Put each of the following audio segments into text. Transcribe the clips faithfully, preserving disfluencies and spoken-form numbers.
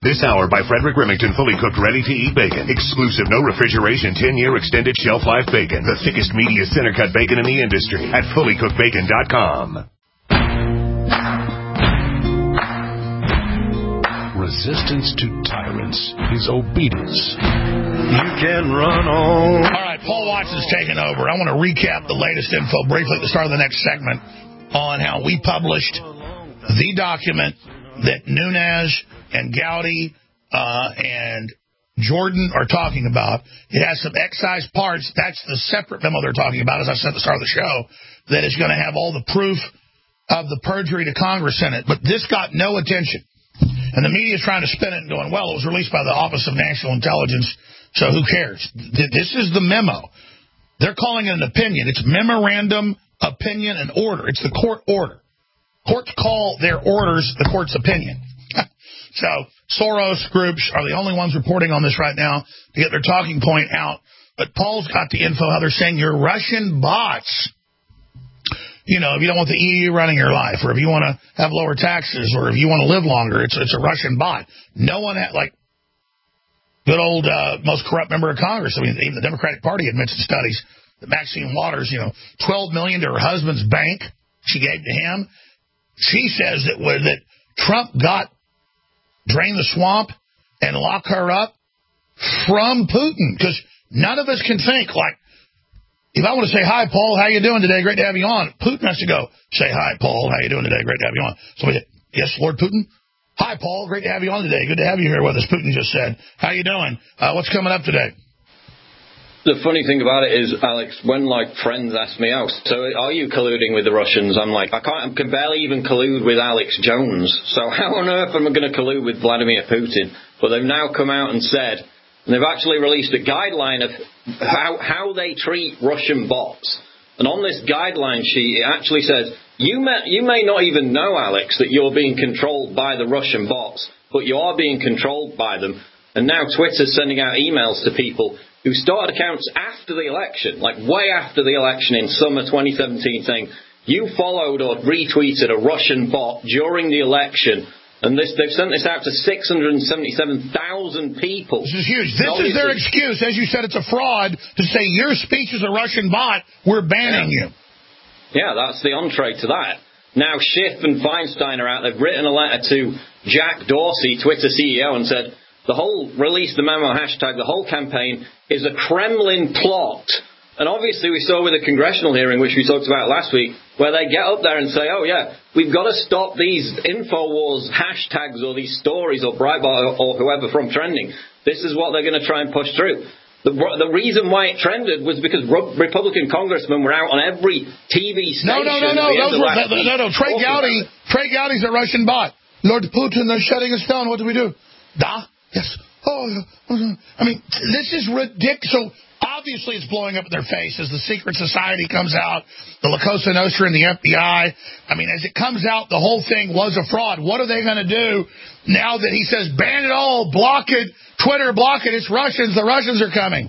This hour by Frederick Remington, fully cooked, ready-to-eat bacon. Exclusive, no refrigeration, ten-year extended shelf life bacon. The thickest, meatiest, center-cut bacon in the industry at fully cooked bacon dot com. Resistance to tyrants is obedience. You can run on. All right, Paul Watson's taken over. I want to recap the latest info briefly at the start of the next segment on how we published the document that Nunes and Gowdy uh, and Jordan are talking about. It has some excise parts. That's the separate memo they're talking about, as I said at the start of the show, that is going to have all the proof of the perjury to Congress in it. But this got no attention. And the media is trying to spin it and going, well, it was released by the Office of National Intelligence, so who cares? This is the memo. They're calling it an opinion. It's memorandum, opinion, and order. It's the court order. Courts call their orders the court's opinion. So Soros groups are the only ones reporting on this right now to get their talking point out. But Paul's got the info how they're saying you're Russian bots. You know, if you don't want the E U running your life, or if you want to have lower taxes, or if you want to live longer, it's it's a Russian bot. No one had, like, good old uh, most corrupt member of Congress. I mean, even the Democratic Party admits in studies that Maxine Waters, you know, twelve million dollars to her husband's bank she gave to him. She says that when that Trump got drain the swamp and lock her up from Putin, because none of us can think like, if I want to say, hi, Paul, how you doing today? Great to have you on. Putin has to go, say, hi, Paul, how you doing today? Great to have you on. So, yes, Lord Putin? Hi, Paul, great to have you on today. Good to have you here with us, Putin just said. How you doing? Uh, what's coming up today? The funny thing about it is, Alex, when, like, friends ask me out, so are you colluding with the Russians? I'm like, I can't, I can barely even collude with Alex Jones. So how on earth am I going to collude with Vladimir Putin? But they've now come out and said, and they've actually released a guideline of how, how they treat Russian bots. And on this guideline sheet, it actually says, you may, you may not even know, Alex, that you're being controlled by the Russian bots, but you are being controlled by them. And now Twitter's sending out emails to people who started accounts after the election, like way after the election in summer twenty seventeen, saying, you followed or retweeted a Russian bot during the election. And this, they've sent this out to six hundred seventy-seven thousand people. This is huge. This is their excuse. As you said, it's a fraud to say your speech is a Russian bot. We're banning yeah. you. Yeah, that's the entree to that. Now Schiff and Feinstein are out. They've written a letter to Jack Dorsey, Twitter C E O, and said the whole release the memo hashtag, the whole campaign is a Kremlin plot. And obviously we saw with the congressional hearing, which we talked about last week, where they get up there and say, oh, yeah, we've got to stop these InfoWars hashtags or these stories or Breitbart or whoever from trending. This is what they're going to try and push through. The, the reason why it trended was because Republican congressmen were out on every T V station. No, no, no, no. Those were, no, no, no. Trey Gowdy, Trey Gowdy's a Russian bot. Lord Putin, they're shutting us down. What do we do? Da? Yes. Oh, I mean, this is ridiculous. So obviously it's blowing up in their face as the secret society comes out, the La Cosa Nostra and the F B I. I mean, as it comes out, the whole thing was a fraud. What are they going to do now that he says, ban it all, block it, Twitter, block it, it's Russians, the Russians are coming?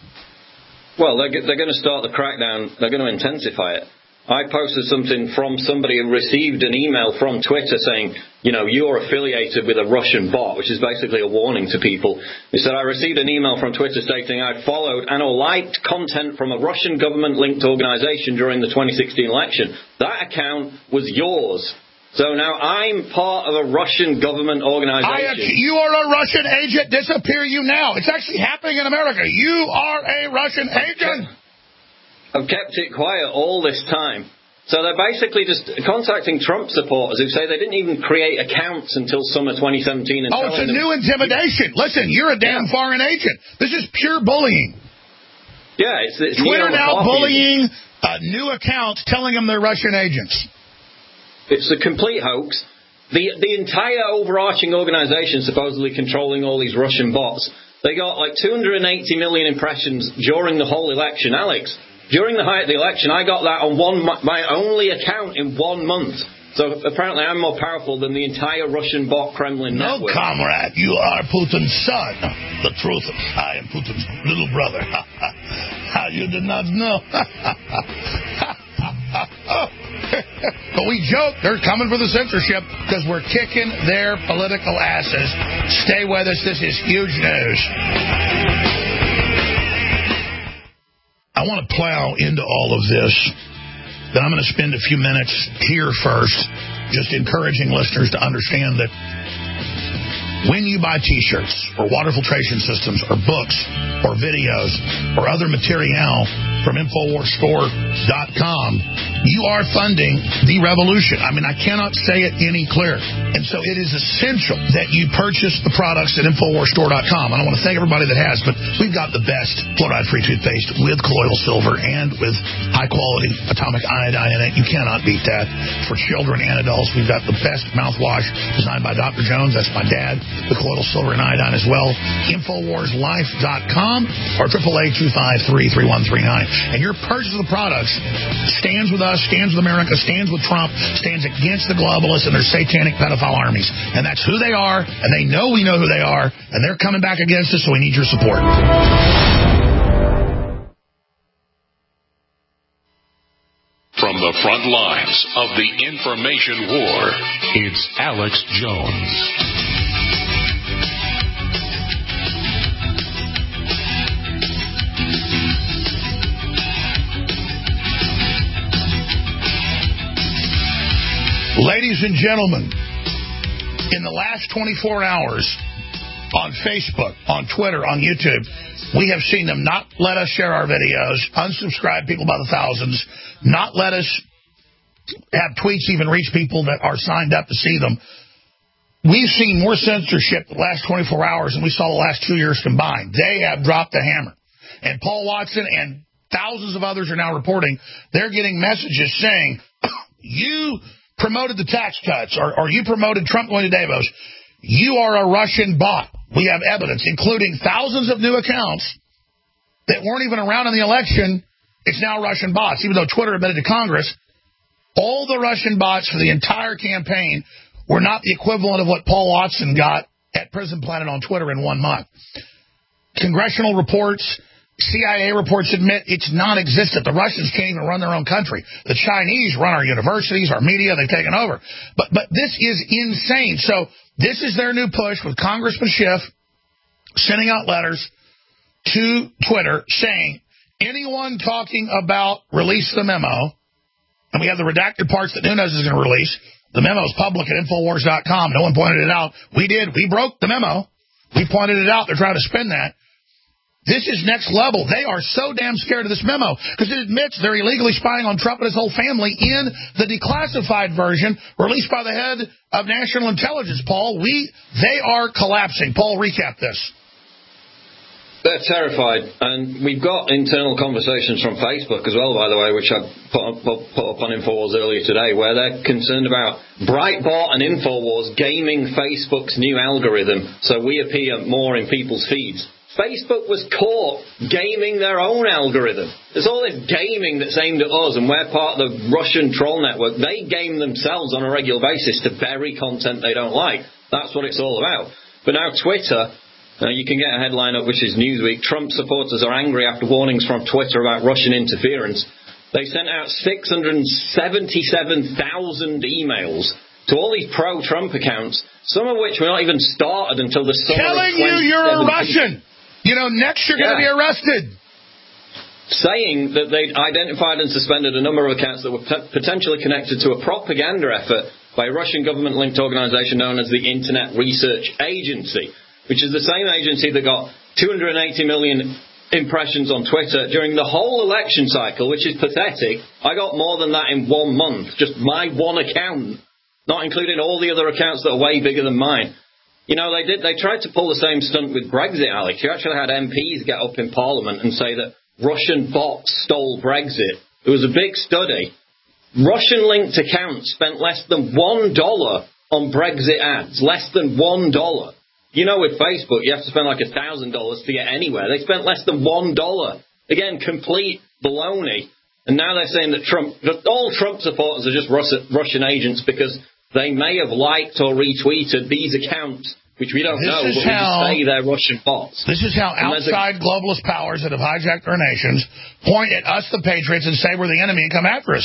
Well, they're, they're going to start the crackdown. They're going to intensify it. I posted something from somebody who received an email from Twitter saying, you know, you're affiliated with a Russian bot, which is basically a warning to people. He said, I received an email from Twitter stating I followed and or liked content from a Russian government-linked organization during the twenty sixteen election. That account was yours. So now I'm part of a Russian government organization. I, you are a Russian agent. Disappear you now. It's actually happening in America. You are a Russian agent. I've kept it quiet all this time. So they're basically just contacting Trump supporters who say they didn't even create accounts until summer twenty seventeen. And oh, it's a them, new intimidation. Listen, you're a damn yeah. foreign agent. This is pure bullying. Yeah, it's, it's Twitter now bullying uh, new accounts, telling them they're Russian agents. It's a complete hoax. The the entire overarching organization supposedly controlling all these Russian bots, they got like two hundred eighty million impressions during the whole election. Alex, during the height of the election, I got that on one my only account in one month. So apparently I'm more powerful than the entire Russian bot Kremlin no, network. No, comrade, you are Putin's son. The truth, I am Putin's little brother. You did not know. But we joke they're coming for the censorship because we're kicking their political asses. Stay with us. This is huge news. I want to plow into all of this. Then I'm going to spend a few minutes here first just encouraging listeners to understand that when you buy T-shirts or water filtration systems or books or videos or other material from Infowars Store dot com, you are funding the revolution. I mean, I cannot say it any clearer. And so it is essential that you purchase the products at Infowars Store dot com. I don't want to thank everybody that has, but we've got the best fluoride-free toothpaste with colloidal silver and with high-quality atomic iodine in it. You cannot beat that. For children and adults, we've got the best mouthwash designed by Doctor Jones. That's my dad. The colloidal silver and iodine as well. Infowars Life dot com or triple A two five three, three one three nine. And your purchase of the products stands with us, stands with America, stands with Trump, stands against the globalists and their satanic pedophile armies. And that's who they are, and they know we know who they are, and they're coming back against us, so we need your support. From the front lines of the information war, it's Alex Jones. Ladies and gentlemen, in the last twenty-four hours on Facebook, on Twitter, on YouTube, we have seen them not let us share our videos, unsubscribe people by the thousands, not let us have tweets even reach people that are signed up to see them. We've seen more censorship the last twenty-four hours than we saw the last two years combined. They have dropped the hammer. And Paul Watson and thousands of others are now reporting they're getting messages saying, you promoted the tax cuts, or, or you promoted Trump going to Davos, you are a Russian bot. We have evidence, including thousands of new accounts that weren't even around in the election. It's now Russian bots, even though Twitter admitted to Congress. All the Russian bots for the entire campaign were not the equivalent of what Paul Watson got at Prison Planet on Twitter in one month. Congressional reports, C I A reports admit it's non-existent. The Russians can't even run their own country. The Chinese run our universities, our media. They've taken over. But but this is insane. So this is their new push with Congressman Schiff sending out letters to Twitter saying, anyone talking about release the memo, and we have the redacted parts that Nunes is going to release. The memo is public at Infowars dot com. No one pointed it out. We did. We broke the memo. We pointed it out. They're trying to spin that. This is next level. They are so damn scared of this memo because it admits they're illegally spying on Trump and his whole family in the declassified version released by the head of National Intelligence, Paul. We, they are collapsing. Paul, recap this. They're terrified, and we've got internal conversations from Facebook as well, by the way, which I put up, put up on Infowars earlier today, where they're concerned about Breitbart and Infowars gaming Facebook's new algorithm so we appear more in people's feeds. Facebook was caught gaming their own algorithm. It's all this gaming that's aimed at us, and we're part of the Russian troll network. They game themselves on a regular basis to bury content they don't like. That's what it's all about. But now Twitter, uh, you can get a headline up, which is Newsweek. Trump supporters are angry after warnings from Twitter about Russian interference. They sent out six hundred seventy-seven thousand emails to all these pro-Trump accounts, some of which were not even started until the summer Telling of you you're a Russian. You know, next you're yeah. going to be arrested. Saying that they'd identified and suspended a number of accounts that were p- potentially connected to a propaganda effort by a Russian government-linked organization known as the Internet Research Agency, which is the same agency that got two hundred eighty million impressions on Twitter during the whole election cycle, which is pathetic. I got more than that in one month, just my one account, not including all the other accounts that are way bigger than mine. You know, they did. They tried to pull the same stunt with Brexit, Alex. You actually had M Ps get up in Parliament and say that Russian bots stole Brexit. It was a big study. Russian-linked accounts spent less than one dollar on Brexit ads. Less than one dollar. You know, with Facebook, you have to spend like a thousand dollars to get anywhere. They spent less than one dollar. Again, complete baloney. And now they're saying that Trump, that all Trump supporters are just Russian agents because they may have liked or retweeted these accounts, which we don't this know, but how, we just say they're Russian bots. This is how and outside a, globalist powers that have hijacked our nations point at us, the patriots, and say we're the enemy and come after us.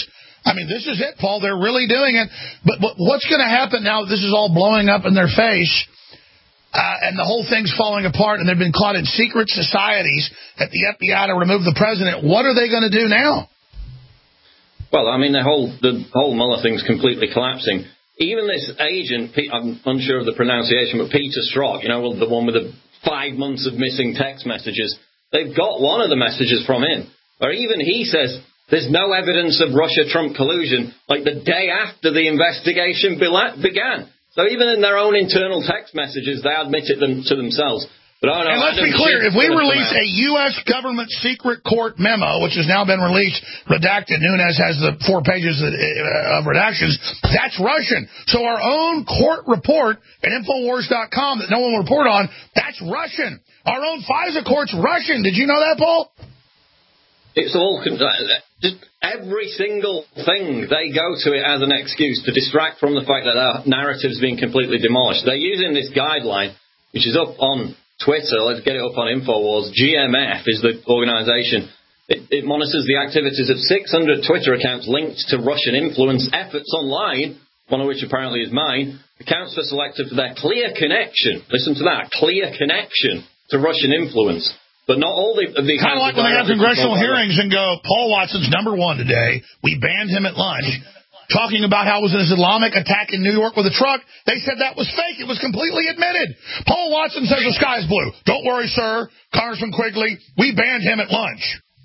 I mean, this is it, Paul. They're really doing it. But, but what's going to happen now that this is all blowing up in their face uh, and the whole thing's falling apart and they've been caught in secret societies at the F B I to remove the president? What are they going to do now? Well, I mean, the whole the whole Mueller thing's completely collapsing. Even this agent, I'm unsure of the pronunciation, but Peter Strzok, you know, the one with the five months of missing text messages, they've got one of the messages from him, where even he says there's no evidence of Russia-Trump collusion, like the day after the investigation began. So even in their own internal text messages, they admit it them to themselves. But I don't know, and let's be clear, if we release a U S government secret court memo, which has now been released, redacted, Nunes has the four pages of redactions, that's Russian. So our own court report at Infowars dot com that no one will report on, that's Russian. Our own FISA court's Russian. Did you know that, Paul? It's all, just every single thing, they go to it as an excuse to distract from the fact that our narrative's been completely demolished. They're using this guideline, which is up on Twitter. Let's get it up on Infowars. G M F is the organisation. It, it monitors the activities of six hundred Twitter accounts linked to Russian influence efforts online, one of which apparently is mine. Accounts are selected for their clear connection. Listen to that, clear connection to Russian influence. But not all the... the kind of like when they have congressional hearings and go, Paul Watson's number one today. We banned him at lunch. Talking about how it was an Islamic attack in New York with a truck. They said that was fake. It was completely admitted. Paul Watson says the sky's blue. Don't worry, sir. Congressman Quigley, we banned him at lunch.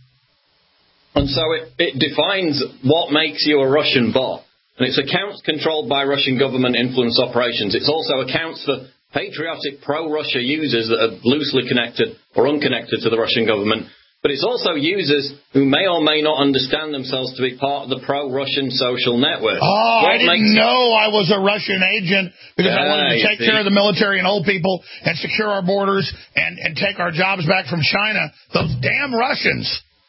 And so it, it defines what makes you a Russian bot. And it's accounts controlled by Russian government influence operations. It's also accounts for patriotic pro-Russia users that are loosely connected or unconnected to the Russian government. But it's also users who may or may not understand themselves to be part of the pro-Russian social network. Oh, what I didn't know I was a Russian agent because yeah, I wanted to take care of the military and old people and secure our borders and, and take our jobs back from China. Those damn Russians.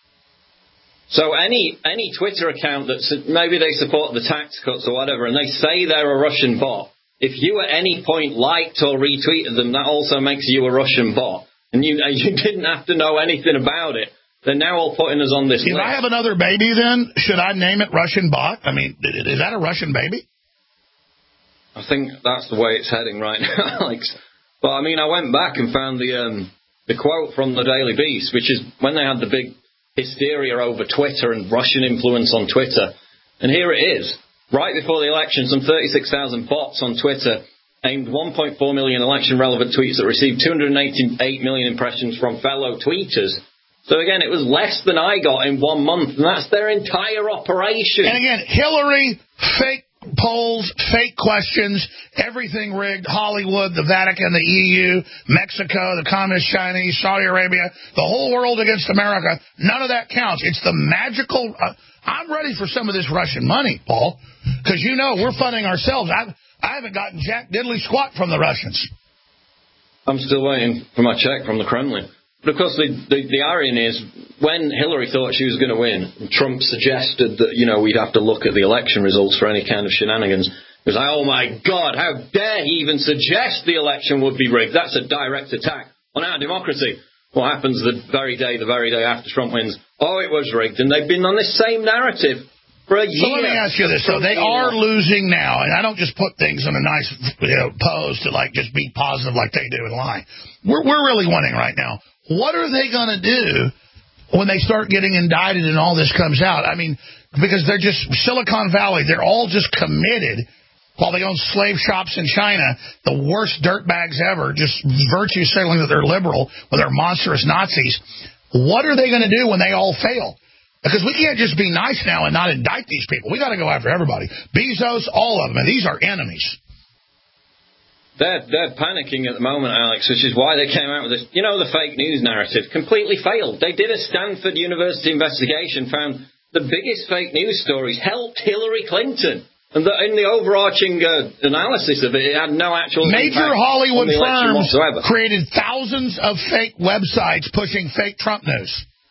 So any any Twitter account that maybe they support the tax cuts or whatever, and they say they're a Russian bot, if you at any point liked or retweeted them, that also makes you a Russian bot. And you, you didn't have to know anything about it. They're now all putting us on this if list. If I have another baby, then, should I name it Russian bot? I mean, is that a Russian baby? I think that's the way it's heading right now, Alex. But, I mean, I went back and found the um, the quote from the Daily Beast, which is when they had the big hysteria over Twitter and Russian influence on Twitter. And here it is. Right before the election, some thirty-six thousand bots on Twitter aimed one point four million election-relevant tweets that received two hundred eighty-eight million impressions from fellow tweeters. So, again, it was less than I got in one month, and that's their entire operation. And, again, Hillary, fake polls, fake questions, everything rigged, Hollywood, the Vatican, the E U, Mexico, the Communist Chinese, Saudi Arabia, the whole world against America. None of that counts. It's the magical... Uh, I'm ready for some of this Russian money, Paul, because, you know, we're funding ourselves. I've, I haven't gotten jack diddly squat from the Russians. I'm still waiting for my check from the Kremlin. But, of course, the, the, the irony is when Hillary thought she was going to win, Trump suggested that, you know, we'd have to look at the election results for any kind of shenanigans. He was like, oh, my God, how dare he even suggest the election would be rigged? That's a direct attack on our democracy. What happens the very day, the very day after Trump wins? Oh, it was rigged. And they've been on this same narrative for a year. So let me ask you this. So they are losing now, and I don't just put things in a nice you know, pose to, like, just be positive like they do and lie. We're, we're really winning right now. What are they going to do when they start getting indicted and all this comes out? I mean, because they're just Silicon Valley. They're all just committed while they own slave shops in China, the worst dirtbags ever, just virtue signaling that they're liberal when they're monstrous Nazis. What are they going to do when they all fail? Because we can't just be nice now and not indict these people. We got to go after everybody. Bezos, all of them. And these are enemies. They're, they're panicking at the moment, Alex, which is why they came out with this. You know, the fake news narrative completely failed. They did a Stanford University investigation, found the biggest fake news stories helped Hillary Clinton. And the, in the overarching uh, analysis of it, it had no actual major Hollywood firms whatsoever. Created thousands of fake websites pushing fake Trump news.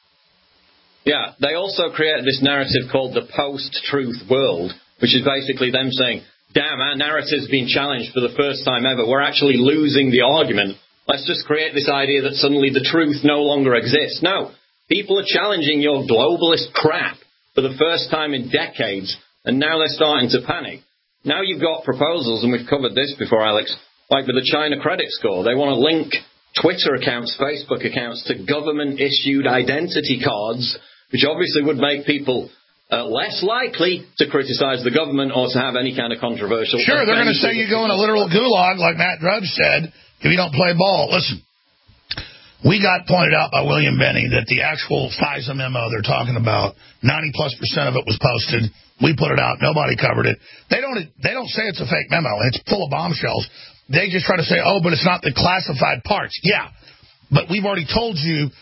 Yeah, they also created this narrative called the post-truth world, which is basically them saying, damn, our narrative's been challenged for the first time ever. We're actually losing the argument. Let's just create this idea that suddenly the truth no longer exists. No, people are challenging your globalist crap for the first time in decades. and now they're starting to panic. Now you've got proposals, and we've covered this before, Alex, like with the China credit score. They want to link Twitter accounts, Facebook accounts to government-issued identity cards, which obviously would make people uh, less likely to criticize the government or to have any kind of controversial... Sure, they're going to say you go in a literal gulag, like Matt Drudge said, if you don't play ball. Listen. We got pointed out by William Benny that the actual FISA memo they're talking about, ninety plus percent of it was posted. We put it out. Nobody covered it. They don't They don't say it's a fake memo. It's full of bombshells. They just try to say, oh, but it's not the classified parts. Yeah, but we've already told you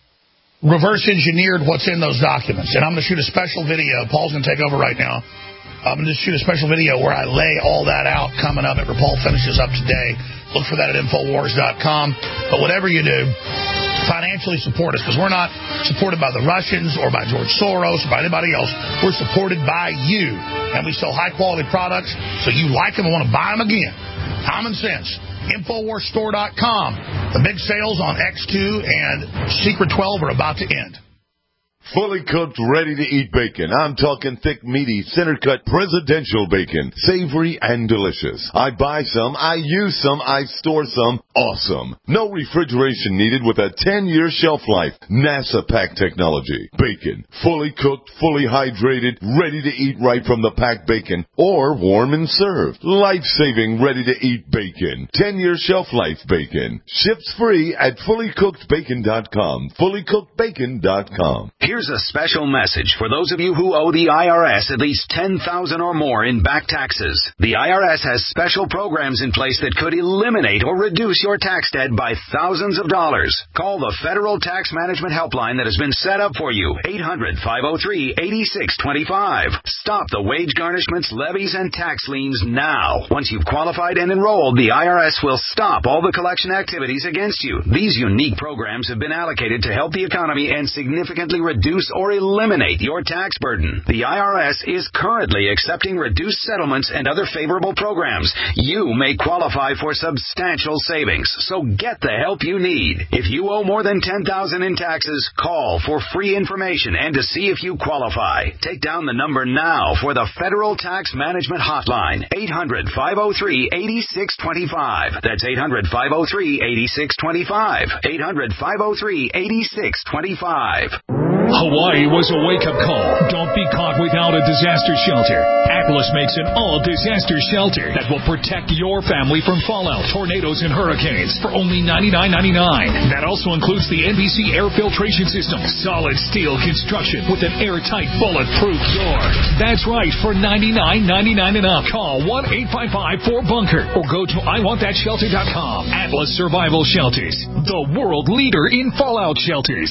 reverse engineered what's in those documents. And I'm going to shoot a special video. Paul's going to take over right now. I'm going to shoot a special video where I lay all that out coming up after Paul finishes up today. Look for that at Infowars dot com. But whatever you do, financially support us, because we're not supported by the Russians or by George Soros or by anybody else. We're supported by you. And we sell high-quality products, so you like them and want to buy them again. Common sense. Infowars store dot com. The big sales on X two and Secret twelve are about to end. Fully cooked, ready-to-eat bacon. I'm talking thick, meaty, center-cut presidential bacon. Savory and delicious. I buy some, I use some, I store some. Awesome. No refrigeration needed with a ten-year shelf life. NASA pack technology. Bacon. Fully cooked, fully hydrated, ready to eat right from the packed bacon. Or warm and served. Life-saving, ready-to-eat bacon. ten-year shelf life bacon. Ships free at fully cooked bacon dot com. fully cooked bacon dot com. Here's a special message for those of you who owe the I R S at least ten thousand dollars or more in back taxes. The I R S has special programs in place that could eliminate or reduce your tax debt by thousands of dollars. Call the Federal Tax Management Helpline that has been set up for you, eight hundred, five oh three, eight six two five. Stop the wage garnishments, levies, and tax liens now. Once you've qualified and enrolled, the I R S will stop all the collection activities against you. These unique programs have been allocated to help the economy and significantly reduce or eliminate your tax burden. The I R S is currently accepting reduced settlements and other favorable programs. You may qualify for substantial savings, so get the help you need. If you owe more than ten thousand dollars in taxes, call for free information and to see if you qualify. Take down the number now for the Federal Tax Management Hotline, eight hundred, five oh three, eight six two five. That's eight hundred, five oh three, eight six two five. eight hundred, five oh three, eight six two five. Hawaii was a wake-up call. Don't be caught without a disaster shelter. Atlas makes an all-disaster shelter that will protect your family from fallout, tornadoes, and hurricanes for only ninety-nine ninety-nine. That also includes the N B C air filtration system, solid steel construction with an airtight, bulletproof door. That's right, for ninety-nine ninety-nine and up. Call one eight five five four bunker or go to I want that shelter dot com. Atlas Survival Shelters, the world leader in fallout shelters.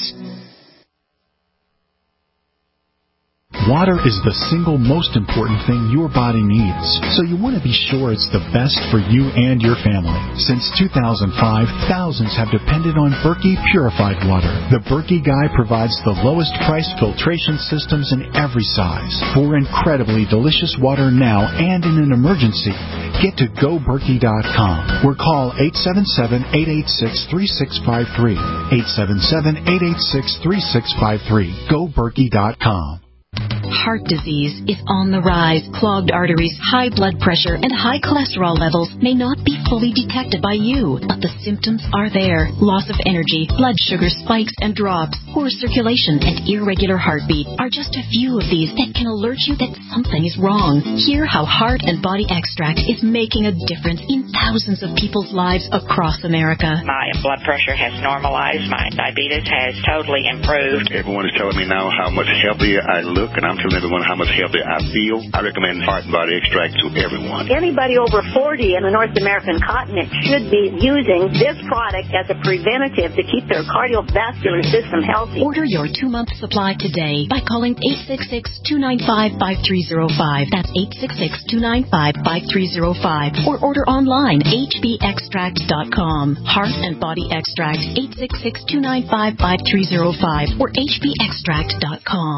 Water is the single most important thing your body needs, so you want to be sure it's the best for you and your family. Since two thousand five, thousands have depended on Berkey purified water. The Berkey Guy provides the lowest price filtration systems in every size. For incredibly delicious water now and in an emergency, get to go berkey dot com or call eight seven seven, eight eight six, three six five three. eight seven seven, eight eight six, three six five three. go berkey dot com. Heart disease is on the rise. Clogged arteries, high blood pressure, and high cholesterol levels may not be fully detected by you, but the symptoms are there. Loss of energy, blood sugar spikes and drops, poor circulation, and irregular heartbeat are just a few of these that can alert you that something is wrong. Hear how Heart and Body Extract is making a difference in thousands of people's lives across America. My blood pressure has normalized. My diabetes has totally improved. Everyone is telling me now how much healthier I look, and I'm telling everyone how much healthier I feel. I recommend Heart and Body Extract to everyone. Anybody over forty in the North American continent should be using this product as a preventative to keep their cardiovascular system healthy. Order your two-month supply today by calling eight six six, two nine five, five three zero five. That's eight six six, two nine five, five three zero five. Or order online, h b extract dot com. Heart and Body Extract, eight six six, two nine five, five three zero five or h b extract dot com.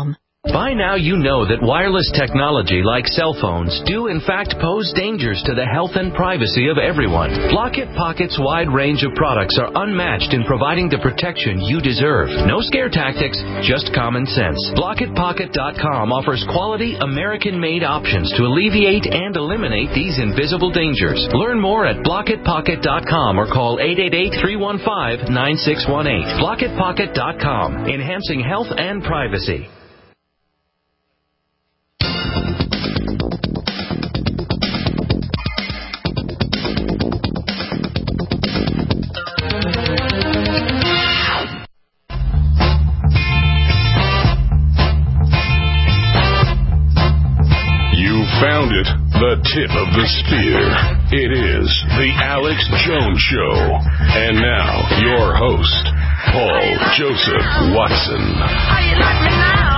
By now you know that wireless technology like cell phones do in fact pose dangers to the health and privacy of everyone. Blockit Pocket's wide range of products are unmatched in providing the protection you deserve. No scare tactics, just common sense. Blockit Pocket dot com offers quality American-made options to alleviate and eliminate these invisible dangers. Learn more at Blockit Pocket dot com or call eight eight eight, three one five, nine six one eight. Blockit Pocket dot com, enhancing health and privacy. Found it, the tip of the spear. It is the Alex Jones Show. And now, your host, Paul Joseph Watson. How you like me now?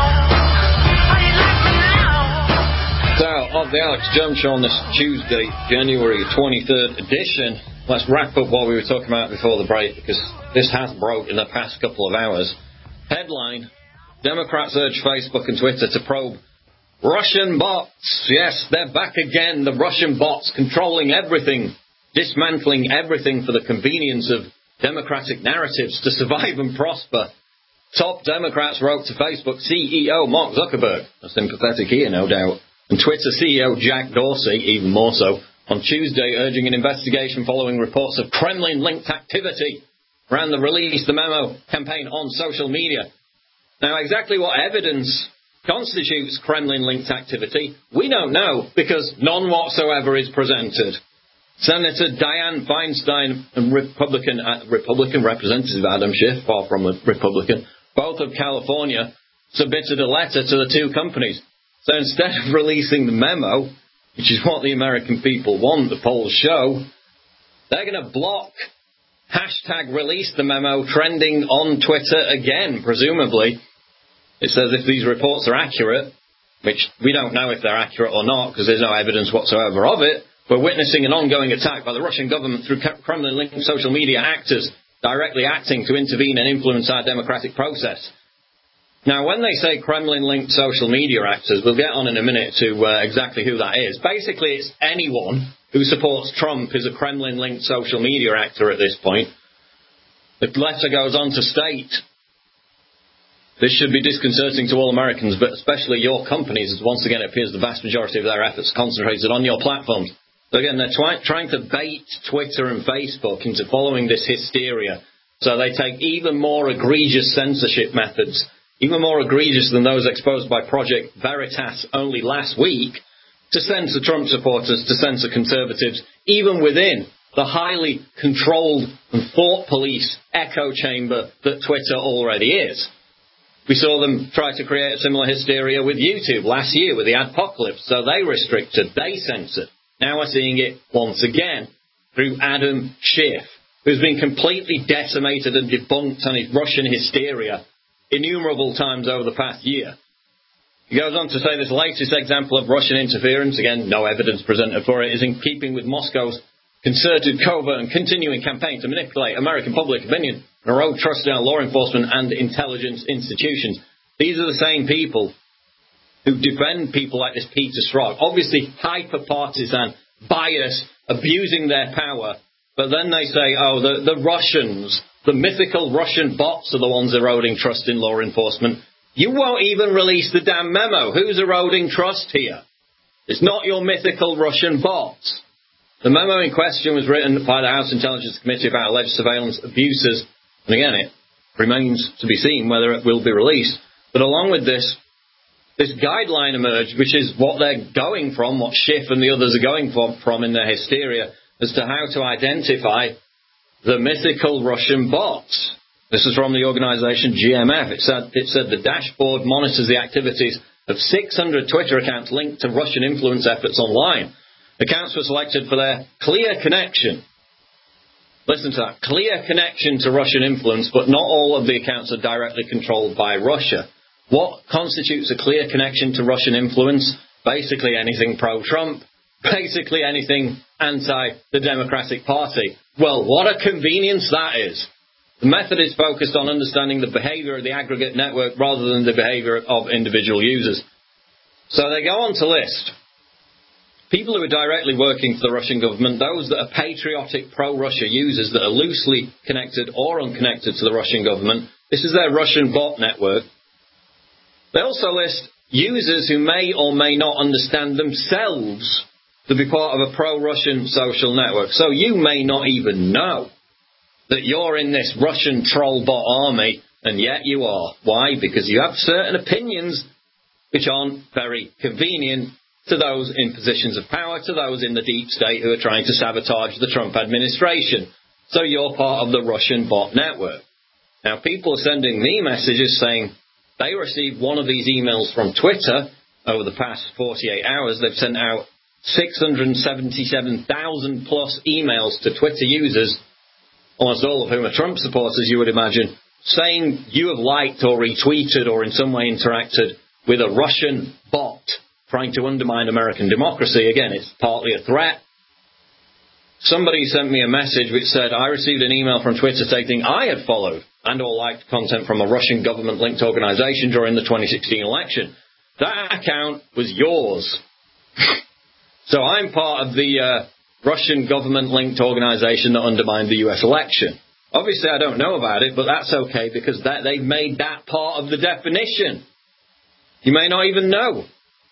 How you like me now? So, of the Alex Jones Show on this Tuesday, January twenty-third edition, let's wrap up what we were talking about before the break, because this has broke in the past couple of hours. Headline, Democrats urge Facebook and Twitter to probe Russian bots. Yes, they're back again. The Russian bots controlling everything, dismantling everything for the convenience of democratic narratives to survive and prosper. Top Democrats wrote to Facebook C E O Mark Zuckerberg, a sympathetic ear, no doubt, and Twitter C E O Jack Dorsey, even more so, on Tuesday, urging an investigation following reports of Kremlin-linked activity around the Release the Memo campaign on social media. Now, exactly what evidence constitutes Kremlin-linked activity, we don't know, because none whatsoever is presented. Senator Dianne Feinstein and Republican uh, Republican Representative Adam Schiff, far from a Republican, both of California, submitted a letter to the two companies. So instead of releasing the memo, which is what the American people want, the polls show, they're going to block hashtag release the memo trending on Twitter again, presumably. It says if these reports are accurate, which we don't know if they're accurate or not because there's no evidence whatsoever of it, we're witnessing an ongoing attack by the Russian government through Kremlin-linked social media actors directly acting to intervene and influence our democratic process. Now, when they say Kremlin-linked social media actors, we'll get on in a minute to uh, exactly who that is. Basically, it's anyone who supports Trump is a Kremlin-linked social media actor at this point. The letter goes on to state, this should be disconcerting to all Americans, but especially your companies, as once again it appears the vast majority of their efforts are concentrated on your platforms. So again, they're try- trying to bait Twitter and Facebook into following this hysteria. So they take even more egregious censorship methods, even more egregious than those exposed by Project Veritas only last week, to censor Trump supporters, to censor conservatives, even within the highly controlled and thought police echo chamber that Twitter already is. We saw them try to create a similar hysteria with YouTube last year with the adpocalypse. So they restricted, they censored. Now we're seeing it once again through Adam Schiff, who's been completely decimated and debunked on his Russian hysteria innumerable times over the past year. He goes on to say this latest example of Russian interference, again, no evidence presented for it, is in keeping with Moscow's concerted, covert and continuing campaign to manipulate American public opinion and erode trust in our law enforcement and intelligence institutions. These are the same people who defend people like this Peter Strzok. Obviously hyper-partisan, bias, abusing their power. But then they say, oh, the, the Russians, the mythical Russian bots are the ones eroding trust in law enforcement. You won't even release the damn memo. Who's eroding trust here? It's not your mythical Russian bots. The memo in question was written by the House Intelligence Committee about alleged surveillance abuses. And again, it remains to be seen whether it will be released. But along with this, this guideline emerged, which is what they're going from, what Schiff and the others are going from, from in their hysteria, as to how to identify the mythical Russian bots. This is from the organization G M F. It said, it said the dashboard monitors the activities of six hundred Twitter accounts linked to Russian influence efforts online. Accounts were selected for their clear connection. Listen to that. Clear connection to Russian influence, but not all of the accounts are directly controlled by Russia. What constitutes a clear connection to Russian influence? Basically anything pro-Trump. Basically anything anti the Democratic Party. Well, what a convenience that is. The method is focused on understanding the behavior of the aggregate network rather than the behavior of individual users. So they go on to list people who are directly working for the Russian government, those that are patriotic pro-Russia users that are loosely connected or unconnected to the Russian government. This is their Russian bot network. They also list users who may or may not understand themselves to be part of a pro-Russian social network. So you may not even know that you're in this Russian troll bot army, and yet you are. Why? Because you have certain opinions which aren't very convenient to those in positions of power, to those in the deep state who are trying to sabotage the Trump administration. So you're part of the Russian bot network. Now, people are sending me messages saying they received one of these emails from Twitter over the past forty-eight hours. They've sent out six hundred seventy-seven thousand plus emails to Twitter users, almost all of whom are Trump supporters, you would imagine, saying you have liked or retweeted or in some way interacted with a Russian bot trying to undermine American democracy. Again, it's partly a threat. Somebody sent me a message which said, I received an email from Twitter stating I had followed and or liked content from a Russian government-linked organization during the twenty sixteen election. That account was yours. So I'm part of the uh, Russian government-linked organization that undermined the U S election. Obviously, I don't know about it, but that's okay because that, they've made that part of the definition. You may not even know.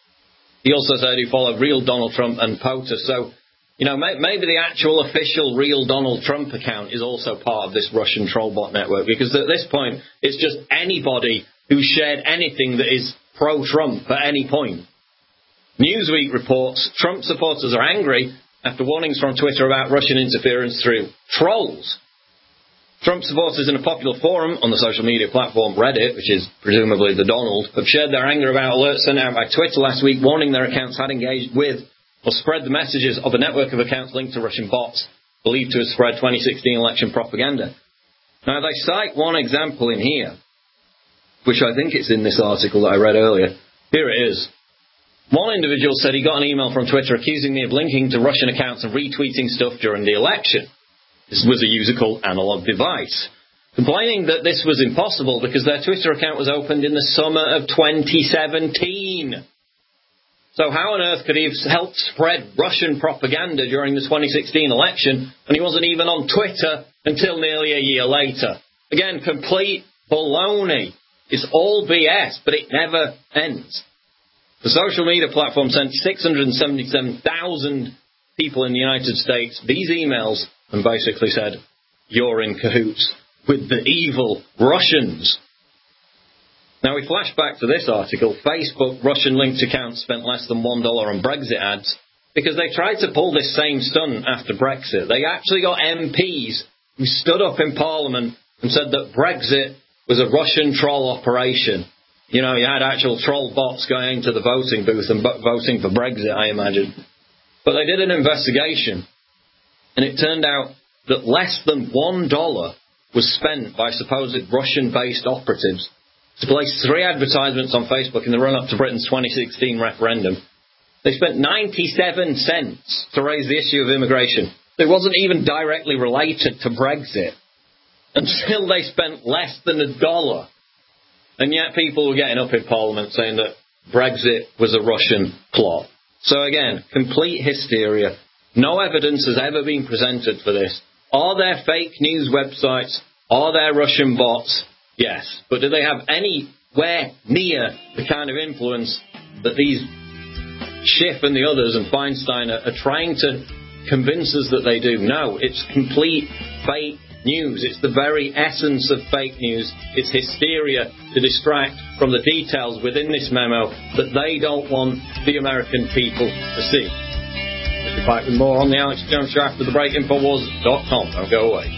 He also said he followed real Donald Trump and POTUS. So, you know, may, maybe the actual official real Donald Trump account is also part of this Russian troll bot network, because at this point, it's just anybody who shared anything that is pro-Trump at any point. Newsweek reports Trump supporters are angry after warnings from Twitter about Russian interference through trolls. Trump supporters in a popular forum on the social media platform Reddit, which is presumably the Donald, have shared their anger about alerts sent out by Twitter last week, warning their accounts had engaged with or spread the messages of a network of accounts linked to Russian bots believed to have spread twenty sixteen election propaganda. Now, they cite one example in here, which I think it's in this article that I read earlier. Here it is. One individual said he got an email from Twitter accusing me of linking to Russian accounts and retweeting stuff during the election. This was a user called Analog Device, complaining that this was impossible because their Twitter account was opened in the summer of twenty seventeen. So how on earth could he have helped spread Russian propaganda during the twenty sixteen election when he wasn't even on Twitter until nearly a year later? Again, complete baloney. It's all B S, but it never ends. The social media platform sent six hundred seventy-seven thousand people in the United States these emails and basically said, you're in cahoots with the evil Russians. Now, we flash back to this article. Facebook Russian-linked accounts spent less than one dollar on Brexit ads because they tried to pull this same stunt after Brexit. They actually got M Ps who stood up in Parliament and said that Brexit was a Russian troll operation. You know, you had actual troll bots going into the voting booth and voting for Brexit, I imagine. But they did an investigation, and it turned out that less than one dollar was spent by supposed Russian-based operatives to place three advertisements on Facebook in the run-up to Britain's twenty sixteen referendum. They spent ninety-seven cents to raise the issue of immigration. It wasn't even directly related to Brexit. And still they spent less than a dollar. And yet people were getting up in Parliament saying that Brexit was a Russian plot. So again, complete hysteria. No evidence has ever been presented for this. Are there fake news websites? Are there Russian bots? Yes. But do they have anywhere near the kind of influence that these Schiff and the others and Feinstein are, are trying to convince us that they do? No, it's complete fake news. It's the very essence of fake news. It's hysteria to distract from the details within this memo that they don't want the American people to see. We'll be back with more on the Alex Jones Show after the break. Infowars dot com. Don't go away.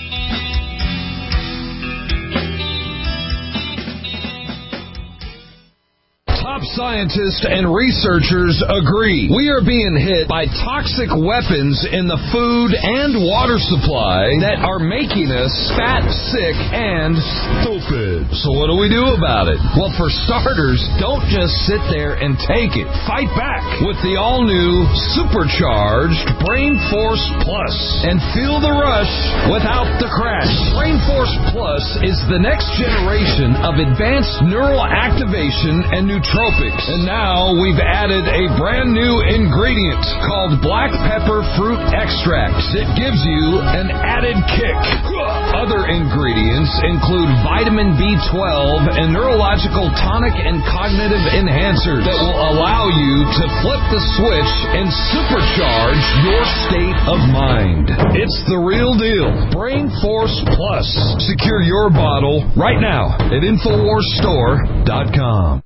Top scientists and researchers agree we are being hit by toxic weapons in the food and water supply that are making us fat, sick, and stupid. So what do we do about it? Well, for starters, don't just sit there and take it. Fight back with the all-new supercharged Brain Force Plus and feel the rush without the crash. Brain Force Plus is the next generation of advanced neural activation and nootropics. And now we've added a brand new ingredient called black pepper fruit extract. It gives you an added kick. Other ingredients include vitamin B twelve and neurological tonic and cognitive enhancers that will allow you to flip the switch and supercharge your state of mind. It's the real deal. Brain Force Plus. Secure your bottle right now at infowars store dot com.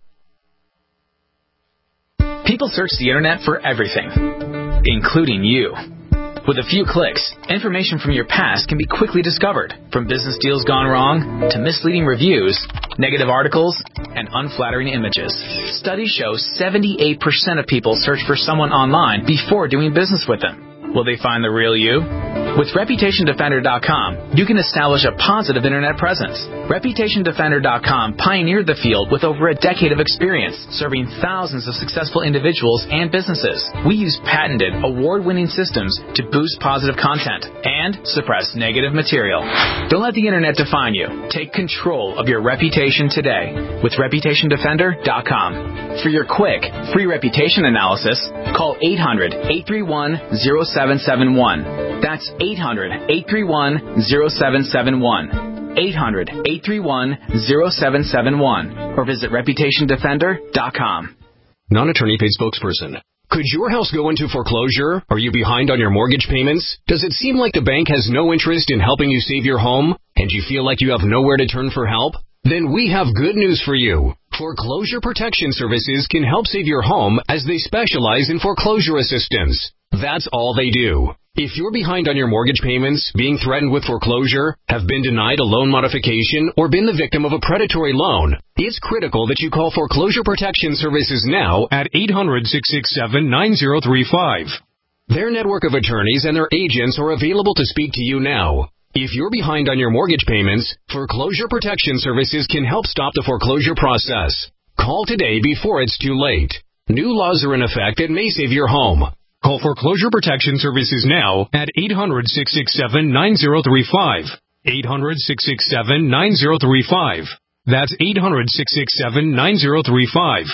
People search the internet for everything, including you. With a few clicks, information from your past can be quickly discovered, from business deals gone wrong to misleading reviews, negative articles, and unflattering images. Studies show seventy-eight percent of people search for someone online before doing business with them. Will they find the real you? With Reputation Defender dot com, you can establish a positive internet presence. Reputation Defender dot com pioneered the field with over a decade of experience, serving thousands of successful individuals and businesses. We use patented, award-winning systems to boost positive content and suppress negative material. Don't let the internet define you. Take control of your reputation today with Reputation Defender dot com. For your quick, free reputation analysis, call eight hundred, eight three one, zero seven seven one. That's eight hundred, eight three one, zero seven seven one. eight hundred, eight three one, zero seven seven one. Or visit Reputation Defender dot com. Non-attorney paid spokesperson. Could your house go into foreclosure? Are you behind on your mortgage payments? Does it seem like the bank has no interest in helping you save your home? And you feel like you have nowhere to turn for help? Then we have good news for you. Foreclosure Protection Services can help save your home as they specialize in foreclosure assistance. That's all they do. If you're behind on your mortgage payments, being threatened with foreclosure, have been denied a loan modification, or been the victim of a predatory loan, it's critical that you call Foreclosure Protection Services now at eight hundred, six six seven, nine zero three five. Their network of attorneys and their agents are available to speak to you now. If you're behind on your mortgage payments, Foreclosure Protection Services can help stop the foreclosure process. Call today before it's too late. New laws are in effect that may save your home. Call Foreclosure Protection Services now at eight hundred, six six seven, nine zero three five. eight hundred, six six seven, nine zero three five. That's eight hundred, six six seven, nine zero three five.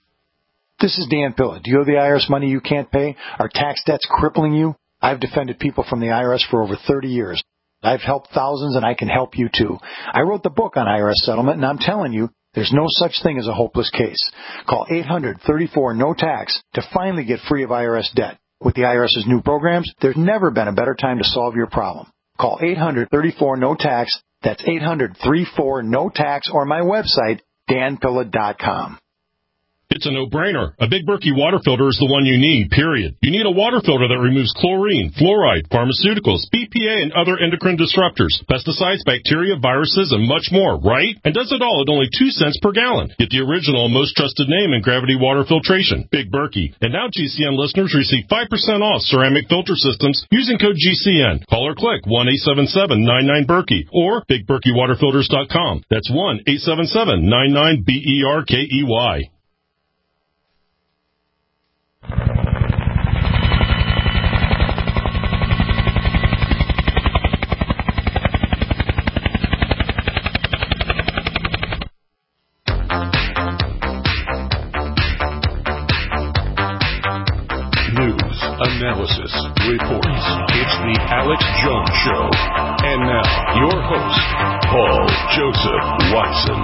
This is Dan Pilla. Do you owe the I R S money you can't pay? Are tax debts crippling you? I've defended people from the I R S for over thirty years. I've helped thousands, and I can help you too. I wrote the book on I R S settlement, and I'm telling you, there's no such thing as a hopeless case. Call eight hundred, thirty-four, N O T A X to finally get free of I R S debt. With the IRS's new programs, there's never been a better time to solve your problem. Call eight hundred, thirty-four, N O T A X. That's eight hundred, thirty-four, N O T A X, or my website, Dan Pilla dot com. It's a no-brainer. A Big Berkey water filter is the one you need, period. You need a water filter that removes chlorine, fluoride, pharmaceuticals, B P A, and other endocrine disruptors, pesticides, bacteria, viruses, and much more, right? And does it all at only two cents per gallon. Get the original and most trusted name in gravity water filtration, Big Berkey. And now G C N listeners receive five percent off ceramic filter systems using code G C N. Call or click one eight seven seven, nine nine, Berkey or big berkey water filters dot com. That's one eight seven seven, nine nine, B E R K E Y. News, analysis, reports. It's the Alex Jones Show. And now, your host, Paul Joseph Watson.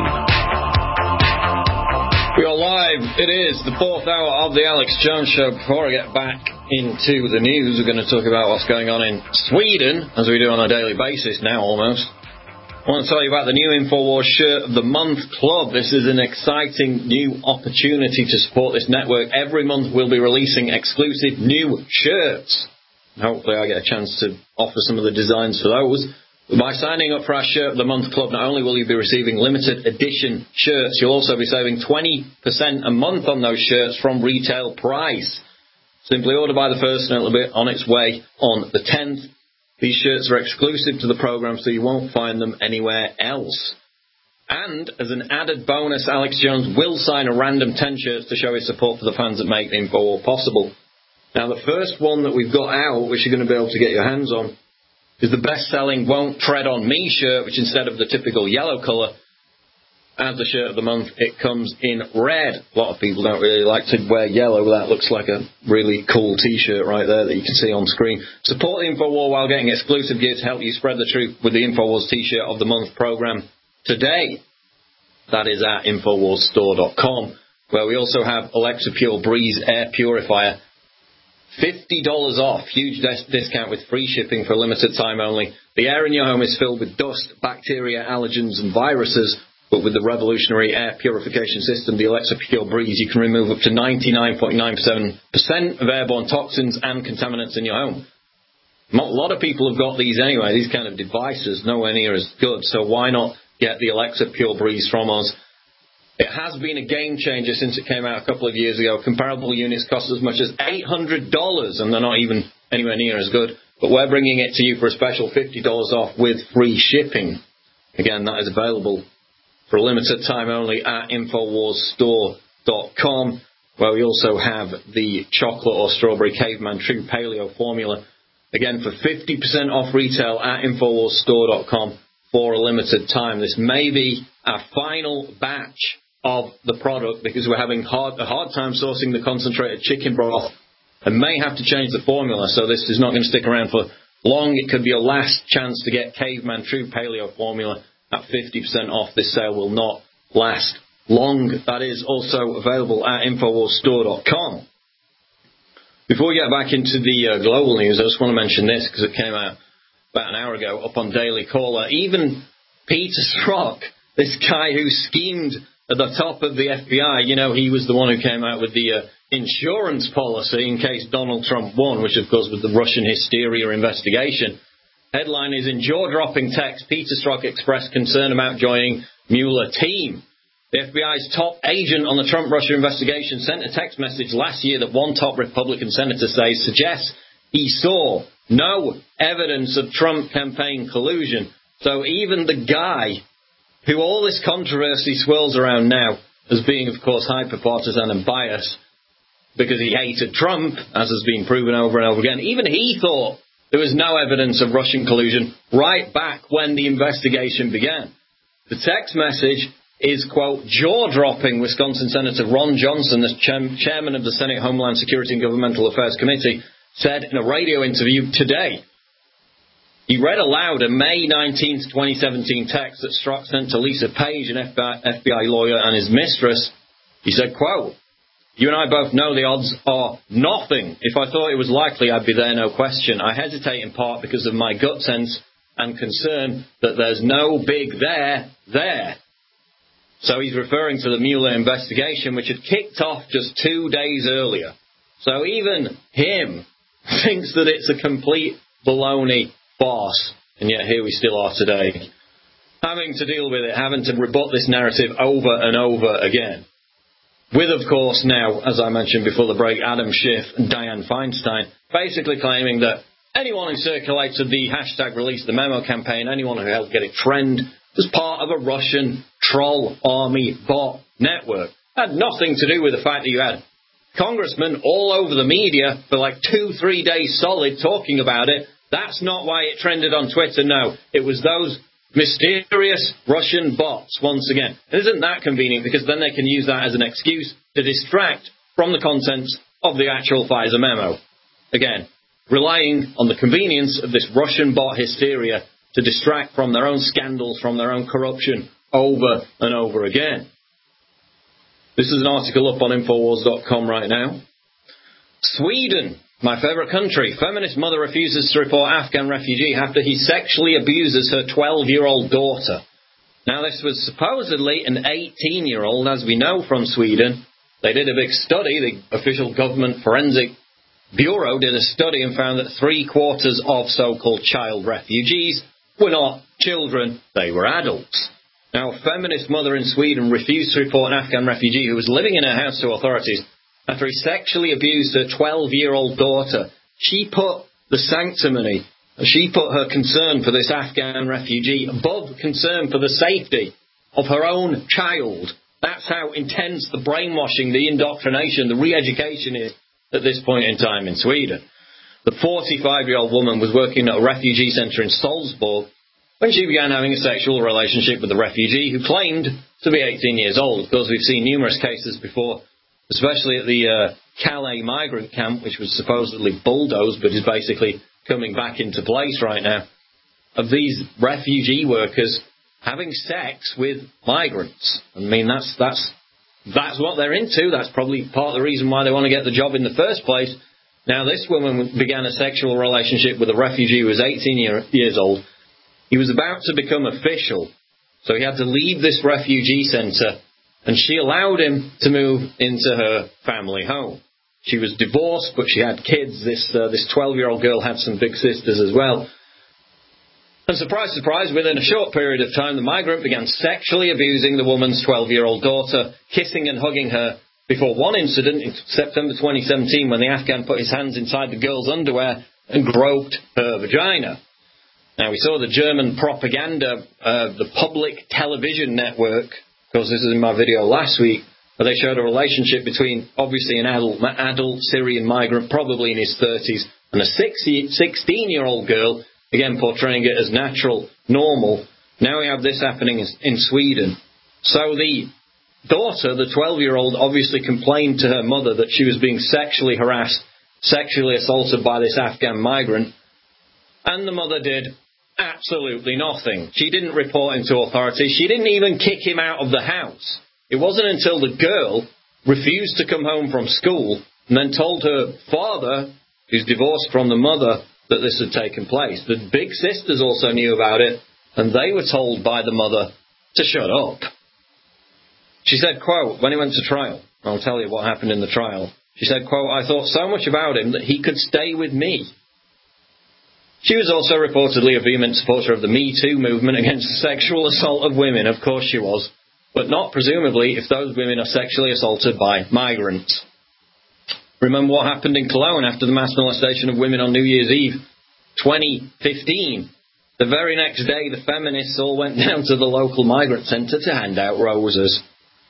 We are live. It is the fourth hour of the Alex Jones Show. Before I get back into the news, we're going to talk about what's going on in Sweden, as we do on a daily basis now almost. I want to tell you about the new InfoWars Shirt of the Month Club. This is an exciting new opportunity to support this network. Every month we'll be releasing exclusive new shirts. Hopefully I get a chance to offer some of the designs for those. By signing up for our Shirt of the Month Club, not only will you be receiving limited edition shirts, you'll also be saving twenty percent a month on those shirts from retail price. Simply order by the first and it'll be on its way on the tenth. These shirts are exclusive to the program, so you won't find them anywhere else. And as an added bonus, Alex Jones will sign a random ten shirts to show his support for the fans that make the InfoWars possible. Now, the first one that we've got out, which you're going to be able to get your hands on, is the best-selling Won't Tread on Me shirt, which instead of the typical yellow colour, as the shirt of the month, it comes in red. A lot of people don't really like to wear yellow. That looks like a really cool T-shirt right there that you can see on screen. Support the InfoWars while getting exclusive gear to help you spread the truth with the InfoWars T-shirt of the month program today. That is at infowars store dot com, where we also have Alexa Pure Breeze Air Purifier. fifty dollars off, huge discount with free shipping for a limited time only. The air in your home is filled with dust, bacteria, allergens and viruses, but with the revolutionary air purification system, the Alexa Pure Breeze, you can remove up to ninety-nine point nine seven percent of airborne toxins and contaminants in your home. A lot of people have got these anyway, these kind of devices, nowhere near as good, so why not get the Alexa Pure Breeze from us? It has been a game changer since it came out a couple of years ago. Comparable units cost as much as eight hundred dollars, and they're not even anywhere near as good. But we're bringing it to you for a special fifty dollars off with free shipping. Again, that is available for a limited time only at infowars store dot com, where we also have the chocolate or strawberry caveman true paleo formula. Again, for fifty percent off retail at infowars store dot com for a limited time. This may be our final batch of the product because we're having hard, a hard time sourcing the concentrated chicken broth and may have to change the formula, so this is not going to stick around for long. It could be a last chance to get Caveman True Paleo formula at fifty percent off. This sale will not last long. That is also available at infowars store dot com. Before we get back into the uh, global news, I just want to mention this because it came out about an hour ago up on Daily Caller. Even Peter Strzok, this guy who schemed at the top of the F B I, you know, he was the one who came out with the uh, insurance policy in case Donald Trump won, which, of course, was the Russian hysteria investigation. Headline is, in jaw-dropping text, Peter Strzok expressed concern about joining Mueller team. The F B I's top agent on the Trump-Russia investigation sent a text message last year that one top Republican senator says suggests he saw no evidence of Trump campaign collusion. So even the guy who all this controversy swirls around now as being, of course, hyper-partisan and biased because he hated Trump, as has been proven over and over again, even he thought there was no evidence of Russian collusion right back when the investigation began. The text message is, quote, jaw-dropping, Wisconsin Senator Ron Johnson, the chair- chairman of the Senate Homeland Security and Governmental Affairs Committee, said in a radio interview today. He read aloud a May nineteenth, twenty seventeen text that Strzok sent to Lisa Page, an F B I, F B I lawyer, and his mistress. He said, quote, you and I both know the odds are nothing. If I thought it was likely, I'd be there, no question. I hesitate in part because of my gut sense and concern that there's no big there there. So he's referring to the Mueller investigation, which had kicked off just two days earlier. So even him thinks that it's a complete baloney farce, and yet here we still are today, having to deal with it, having to rebut this narrative over and over again. With, of course, now, as I mentioned before the break, Adam Schiff and Dianne Feinstein basically claiming that anyone who circulated the hashtag release the memo campaign, anyone who helped get it trend, was part of a Russian troll army bot network. It had nothing to do with the fact that you had congressmen all over the media for like two, three days solid talking about it. That's not why it trended on Twitter, no. It was those mysterious Russian bots, once again. Isn't that convenient? Because then they can use that as an excuse to distract from the contents of the actual Pfizer memo. Again, relying on the convenience of this Russian bot hysteria to distract from their own scandals, from their own corruption, over and over again. This is an article up on infowars dot com right now. Sweden, my favourite country. Feminist mother refuses to report Afghan refugee after he sexually abuses her twelve-year-old daughter. Now, this was supposedly an eighteen-year-old, as we know from Sweden. They did a big study. The official government forensic bureau did a study and found that three-quarters of so-called child refugees were not children, they were adults. Now, a feminist mother in Sweden refused to report an Afghan refugee who was living in her house to authorities after he sexually abused her twelve-year-old daughter. She put the sanctimony, she put her concern for this Afghan refugee above concern for the safety of her own child. That's how intense the brainwashing, the indoctrination, the re-education is at this point in time in Sweden. The forty-five-year-old woman was working at a refugee centre in Salzburg when she began having a sexual relationship with a refugee who claimed to be eighteen years old. Of course, we've seen numerous cases before, especially at the uh, Calais migrant camp, which was supposedly bulldozed but is basically coming back into place right now, of these refugee workers having sex with migrants. I mean, that's that's that's what they're into. That's probably part of the reason why they want to get the job in the first place. Now, this woman began a sexual relationship with a refugee who was eighteen year, years old. He was about to become official, so he had to leave this refugee centre, and she allowed him to move into her family home. She was divorced, but she had kids. This uh, this twelve-year-old girl had some big sisters as well. And surprise, surprise, within a short period of time, the migrant began sexually abusing the woman's twelve-year-old daughter, kissing and hugging her, before one incident in September twenty seventeen when the Afghan put his hands inside the girl's underwear and groped her vagina. Now, we saw the German propaganda, uh, the public television network, of course this is in my video last week, where they showed a relationship between, obviously, an adult, adult Syrian migrant, probably in his thirties, and a sixteen-year-old girl, again portraying it as natural, normal. Now we have this happening in Sweden. So the daughter, the twelve-year-old, obviously complained to her mother that she was being sexually harassed, sexually assaulted by this Afghan migrant, and the mother did absolutely nothing. She didn't report him to authorities. She didn't even kick him out of the house. It wasn't until the girl refused to come home from school and then told her father, who's divorced from the mother, that this had taken place. The big sisters also knew about it, and they were told by the mother to shut up. She said, quote, when he went to trial, I'll tell you what happened in the trial. She said, quote, I thought so much about him that he could stay with me. She was also reportedly a vehement supporter of the Me Too movement against the sexual assault of women. Of course she was. But not presumably if those women are sexually assaulted by migrants. Remember what happened in Cologne after the mass molestation of women on New Year's Eve, twenty fifteen. The very next day, the feminists all went down to the local migrant centre to hand out roses.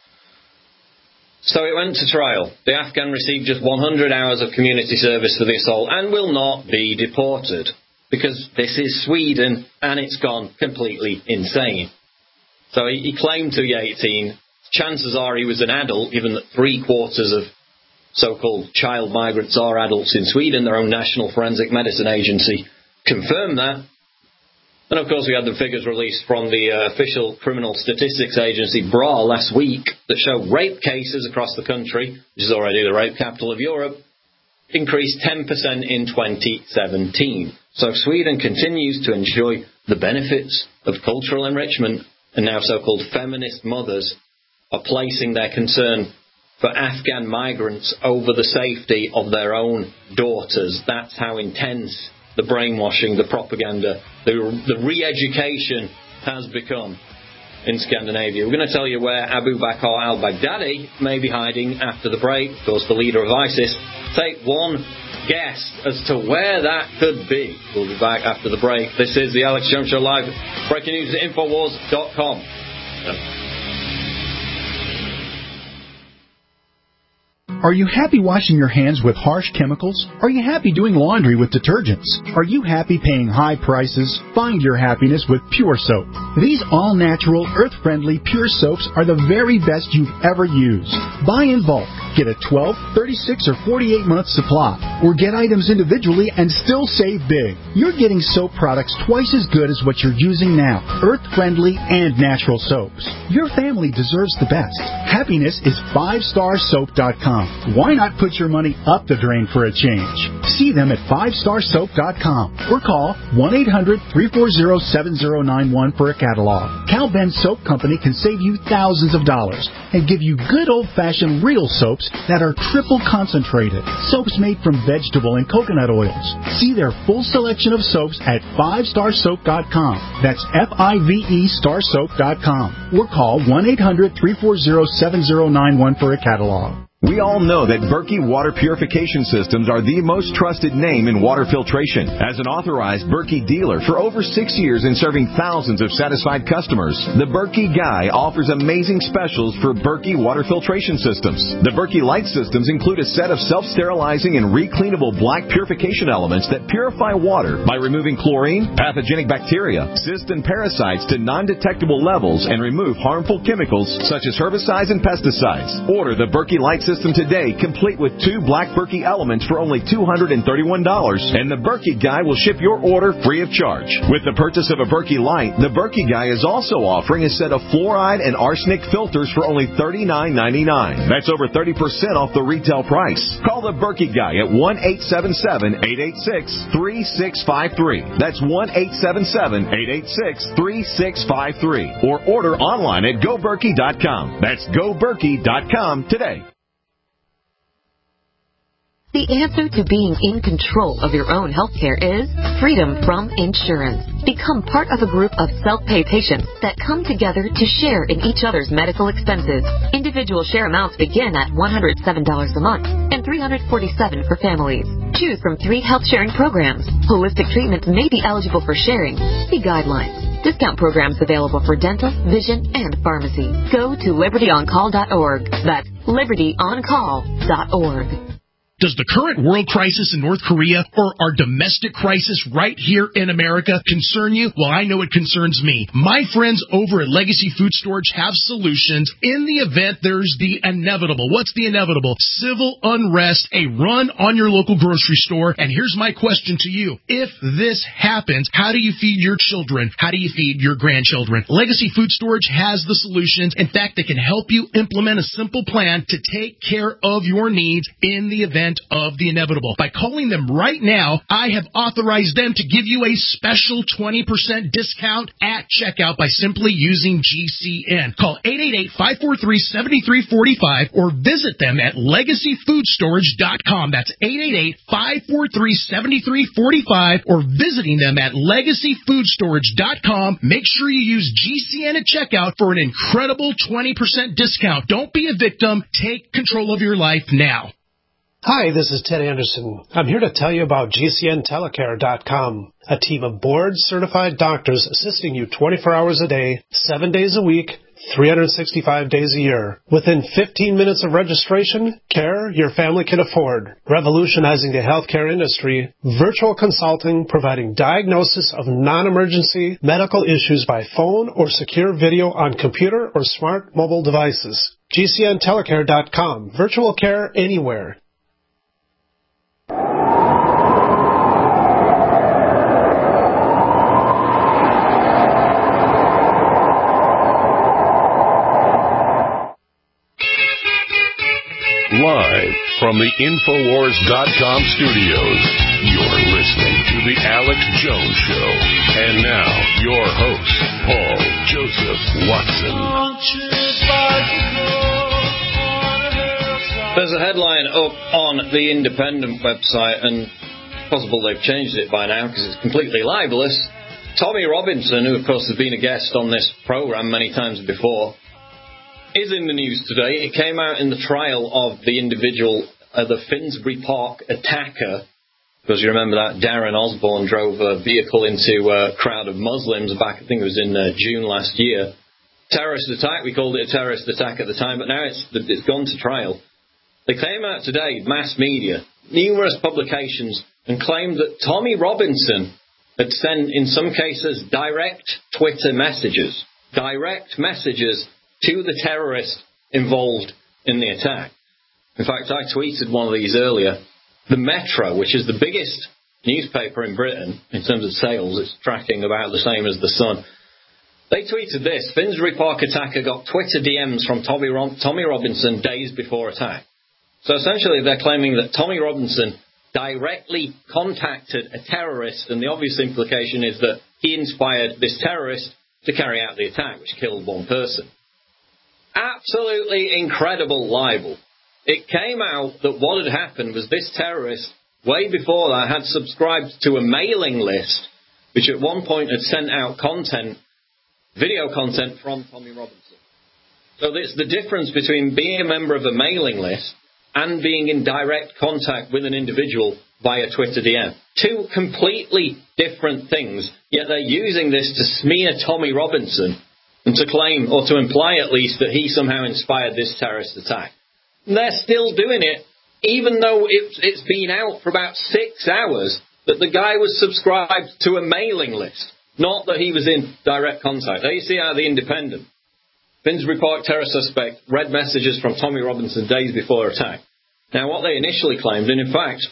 So it went to trial. The Afghan received just one hundred hours of community service for the assault and will not be deported. Because this is Sweden and it's gone completely insane. So he, he claimed to be eighteen. Chances are he was an adult, given that three quarters of so-called child migrants are adults in Sweden. Their own National Forensic Medicine Agency confirmed that. And of course we had the figures released from the uh, official criminal statistics agency, B R A, last week, that show rape cases across the country, which is already the rape capital of Europe, increased ten percent in twenty seventeen. So Sweden continues to enjoy the benefits of cultural enrichment, and now so-called feminist mothers are placing their concern for Afghan migrants over the safety of their own daughters. That's how intense the brainwashing, the propaganda, the, the re-education has become in Scandinavia. We're going to tell you where Abu Bakr al-Baghdadi may be hiding after the break. Of course, the leader of ISIS. Take one guess as to where that could be. We'll be back after the break. This is the Alex Jones Show Live. Breaking news at Infowars dot com. Are you happy washing your hands with harsh chemicals? Are you happy doing laundry with detergents? Are you happy paying high prices? Find your happiness with Pure Soap. These all-natural, earth-friendly Pure Soaps are the very best you've ever used. Buy in bulk. Get a twelve, thirty-six, or forty-eight month supply. Or get items individually and still save big. You're getting soap products twice as good as what you're using now. Earth-friendly and natural soaps. Your family deserves the best. Happiness is five star soap dot com. Why not put your money up the drain for a change? See them at five star soap dot com or call one eight hundred, three four zero, seven zero nine one for a catalog. Cal Ben Soap Company can save you thousands of dollars and give you good old-fashioned real soap soaps that are triple concentrated. Soaps made from vegetable and coconut oils. See their full selection of soaps at five star soap dot com. That's F I V E star soap dot com. Or call one eight hundred, three four zero, seven zero nine one for a catalog. We all know that Berkey Water Purification Systems are the most trusted name in water filtration. As an authorized Berkey dealer for over six years and serving thousands of satisfied customers, the Berkey Guy offers amazing specials for Berkey Water Filtration Systems. The Berkey Light Systems include a set of self-sterilizing and recleanable black purification elements that purify water by removing chlorine, pathogenic bacteria, cysts, and parasites to non-detectable levels and remove harmful chemicals such as herbicides and pesticides. Order the Berkey Light System today, complete with two black Berkey elements for only two hundred thirty-one dollars, and the Berkey Guy will ship your order free of charge. With the purchase of a Berkey Light, the Berkey Guy is also offering a set of fluoride and arsenic filters for only thirty-nine ninety-nine. That's over thirty percent off the retail price. Call the Berkey Guy at one eight seven seven, eight eight six, three six five three. That's one eight seven seven, eight eight six, three six five three. Or order online at go berkey dot com. That's go berkey dot com today. The answer to being in control of your own healthcare is freedom from insurance. Become part of a group of self-pay patients that come together to share in each other's medical expenses. Individual share amounts begin at one hundred seven dollars a month and three hundred forty-seven dollars for families. Choose from three health sharing programs. Holistic treatments may be eligible for sharing. See guidelines. Discount programs available for dental, vision, and pharmacy. Go to liberty on call dot org. That's liberty on call dot org. Does the current world crisis in North Korea or our domestic crisis right here in America concern you? Well, I know it concerns me. My friends over at Legacy Food Storage have solutions in the event there's the inevitable. What's the inevitable? Civil unrest, a run on your local grocery store. And here's my question to you. If this happens, how do you feed your children? How do you feed your grandchildren? Legacy Food Storage has the solutions. In fact, they can help you implement a simple plan to take care of your needs in the event of the inevitable. By calling them right now, I have authorized them to give you a special twenty percent discount at checkout by simply using G C N. Call eight eight eight, five four three, seven three four five or visit them at legacy food storage dot com. That's eight eight eight, five four three, seven three four five or visiting them at legacy food storage dot com. Make sure you use G C N at checkout for an incredible twenty percent discount. Don't be a victim. Take control of your life now. Hi, this is Ted Anderson. I'm here to tell you about G C N telecare dot com, a team of board-certified doctors assisting you twenty-four hours a day, seven days a week, three hundred sixty-five days a year. Within fifteen minutes of registration, care your family can afford. Revolutionizing the healthcare industry, virtual consulting providing diagnosis of non-emergency medical issues by phone or secure video on computer or smart mobile devices. G C N telecare dot com. Virtual care anywhere. Live from the Infowars dot com studios, you're listening to The Alex Jones Show. And now, your host, Paul Joseph Watson. There's a headline up on the Independent website, and possible they've changed it by now because it's completely libelous. Tommy Robinson, who of course has been a guest on this program many times before, is in the news today. It came out in the trial of the individual, uh, the Finsbury Park attacker, because you remember that Darren Osborne drove a vehicle into a crowd of Muslims back, I think it was in uh, June last year. Terrorist attack, we called it a terrorist attack at the time, but now it's it's gone to trial. They came out today, mass media, numerous publications, and claimed that Tommy Robinson had sent, in some cases, direct Twitter messages, direct messages to the terrorist involved in the attack. In fact, I tweeted one of these earlier. The Metro, which is the biggest newspaper in Britain in terms of sales, it's tracking about the same as the Sun. They tweeted this: Finsbury Park attacker got Twitter D Ms from Tommy, Rob- Tommy Robinson days before attack. So essentially they're claiming that Tommy Robinson directly contacted a terrorist, and the obvious implication is that he inspired this terrorist to carry out the attack, which killed one person. Absolutely incredible libel. it came out that what had happened was this terrorist, way before that, had subscribed to a mailing list, which at one point had sent out content, video content from Tommy Robinson. So it's the difference between being a member of a mailing list and being in direct contact with an individual via Twitter D M. Two completely different things, yet they're using this to smear Tommy Robinson and to claim, or to imply at least, that he somehow inspired this terrorist attack. And they're still doing it, even though it, it's been out for about six hours that the guy was subscribed to a mailing list, not that he was in direct contact. There you see how the Independent. Finsbury Park terror suspect read messages from Tommy Robinson days before attack. Now, what they initially claimed, and in fact,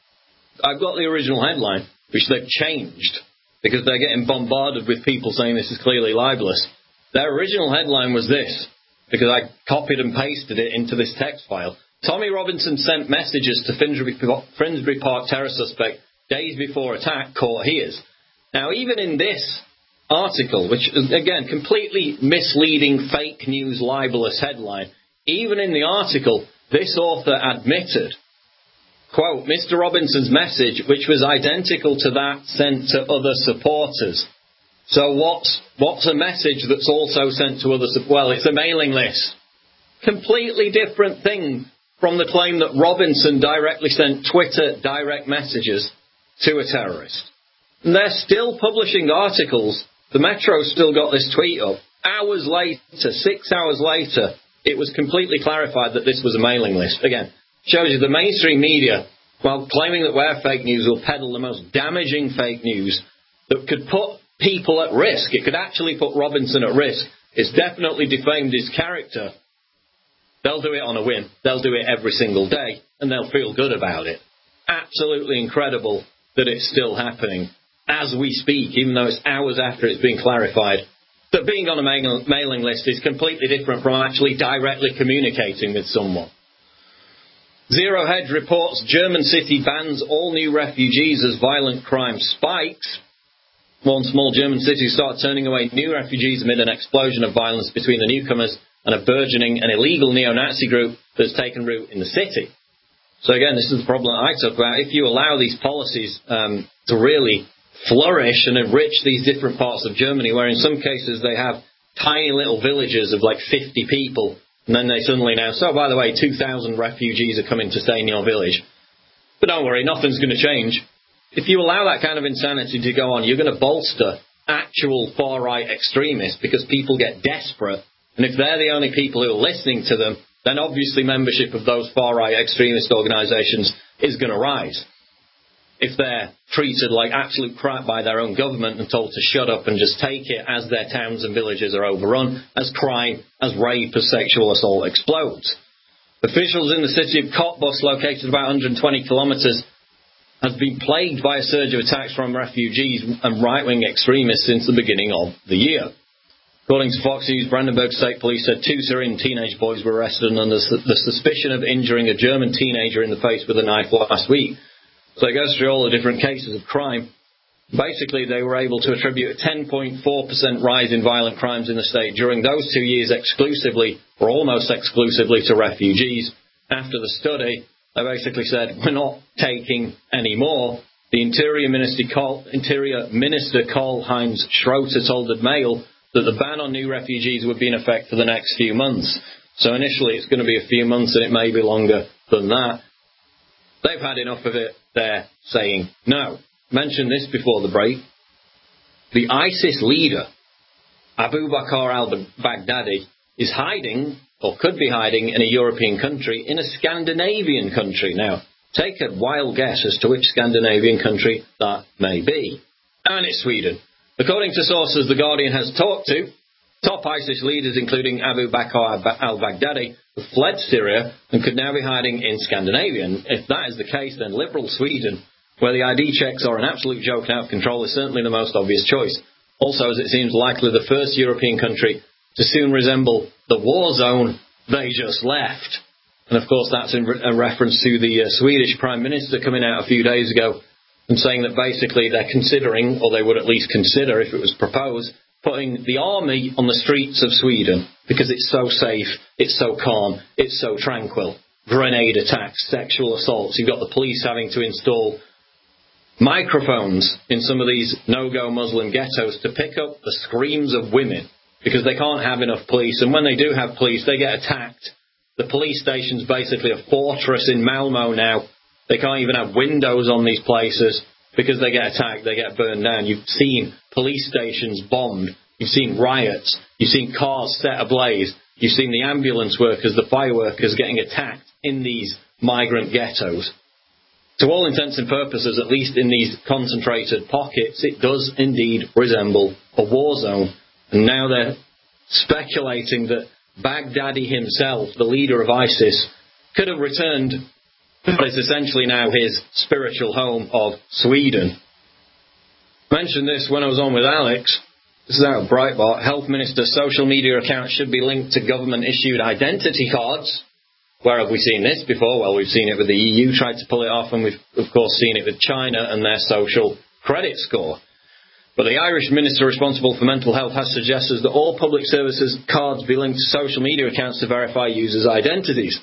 I've got the original headline, which they've changed, because they're getting bombarded with people saying this is clearly libelous. Their original headline was this, because I copied and pasted it into this text file. Tommy Robinson sent messages to Finsbury, Finsbury Park terror suspect days before attack, court hears. Now, even in this article, which is, again, completely misleading, fake news, libelous headline, even in the article, this author admitted, quote, Mister Robinson's message, which was identical to that sent to other supporters. So what's, what's a message that's also sent to other supporters? Well, it's a mailing list. Completely different thing from the claim that Robinson directly sent Twitter direct messages to a terrorist. And they're still publishing articles. The Metro's still got this tweet up. Hours later, six hours later, it was completely clarified that this was a mailing list. Again, shows you the mainstream media, while claiming that we're fake news, will peddle the most damaging fake news that could put people at risk. It could actually put Robinson at risk. It's definitely defamed his character. They'll do it on a whim. They'll do it every single day, and they'll feel good about it. Absolutely incredible that it's still happening as we speak, even though it's hours after it's been clarified, that being on a mail- mailing list is completely different from actually directly communicating with someone. Zero Hedge reports German city bans all new refugees as violent crime spikes. One small German city started turning away new refugees amid an explosion of violence between the newcomers and a burgeoning and illegal neo-Nazi group that's taken root in the city. So again, this is the problem I talk about. If you allow these policies um, to really flourish and enrich these different parts of Germany, where in some cases they have tiny little villages of like fifty people, and then they suddenly now, so by the way, two thousand refugees are coming to stay in your village. But don't worry, nothing's going to change. If you allow that kind of insanity to go on, you're going to bolster actual far-right extremists because people get desperate. And if they're the only people who are listening to them, then obviously membership of those far-right extremist organisations is going to rise. If they're treated like absolute crap by their own government and told to shut up and just take it as their towns and villages are overrun, as crime, as rape, as sexual assault explodes. Officials in the city of Cottbus, located about one hundred twenty kilometres, has been plagued by a surge of attacks from refugees and right-wing extremists since the beginning of the year. According to Fox News, Brandenburg State Police said two Syrian teenage boys were arrested under the suspicion of injuring a German teenager in the face with a knife last week. So it goes through all the different cases of crime. Basically, they were able to attribute a ten point four percent rise in violent crimes in the state during those two years exclusively, or almost exclusively, to refugees. After the study, they basically said, we're not taking any more. The Interior Minister, Interior Minister Karl-Heinz Schroeder told the Mail that the ban on new refugees would be in effect for the next few months. So initially it's going to be a few months and it may be longer than that. They've had enough of it. They're saying no. Mentioned this before the break. The ISIS leader, Abu Bakr al-Baghdadi, is hiding, or could be hiding, in a European country, in a Scandinavian country. Now, take a wild guess as to which Scandinavian country that may be. And it's Sweden. According to sources The Guardian has talked to, top ISIS leaders, including Abu Bakr al-Baghdadi, have fled Syria and could now be hiding in Scandinavia. And if that is the case, then liberal Sweden, where the I D checks are an absolute joke and out of control, is certainly the most obvious choice. Also, as it seems likely the first European country to soon resemble the war zone they just left. And of course, that's in re- a reference to the uh, Swedish Prime Minister coming out a few days ago and saying that basically they're considering, or they would at least consider if it was proposed, putting the army on the streets of Sweden because it's so safe, it's so calm, it's so tranquil. grenade attacks, sexual assaults. You've got the police having to install microphones in some of these no-go Muslim ghettos to pick up the screams of women because they can't have enough police. And when they do have police, they get attacked. The police station's basically a fortress in Malmo now. They can't even have windows on these places because they get attacked, they get burned down. You've seen police stations bombed. You've seen riots. You've seen cars set ablaze. You've seen the ambulance workers, the fire workers getting attacked in these migrant ghettos. To all intents and purposes, at least in these concentrated pockets, it does indeed resemble a war zone. And now they're speculating that Baghdadi himself, the leader of ISIS, could have returned what is essentially now his spiritual home of Sweden. I mentioned this when I was on with Alex. This is out of Breitbart. Health Minister's social media accounts should be linked to government-issued identity cards. Where have we seen this before? Well, we've seen it with the E U, tried to pull it off, and we've, of course, seen it with China and their social credit score. But the Irish Minister responsible for mental health has suggested that all public services cards be linked to social media accounts to verify users' identities.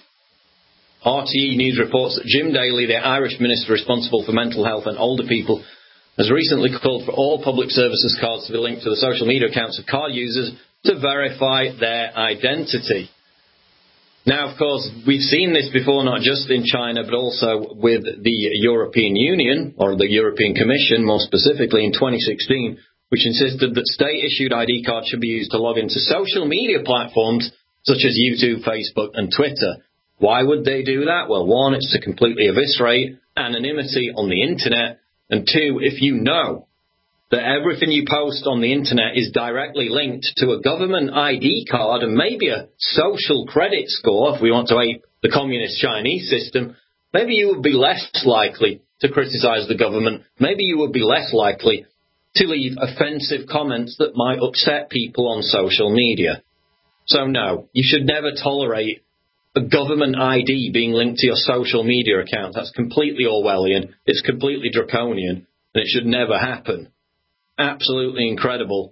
R T E News reports that Jim Daly, the Irish Minister responsible for mental health and older people, has recently called for all public services cards to be linked to the social media accounts of card users to verify their identity. Now, of course, we've seen this before, not just in China, but also with the European Union, or the European Commission, more specifically, in twenty sixteen, which insisted that state-issued I D cards should be used to log into social media platforms such as YouTube, Facebook, and Twitter. Why would they do that? Well, one, it's to completely eviscerate anonymity on the internet, and two, if you know that everything you post on the internet is directly linked to a government I D card and maybe a social credit score, if we want to ape the communist Chinese system, maybe you would be less likely to criticize the government. Maybe you would be less likely to leave offensive comments that might upset people on social media. So no, you should never tolerate a government I D being linked to your social media account. That's completely Orwellian. It's completely draconian, and it should never happen. Absolutely incredible.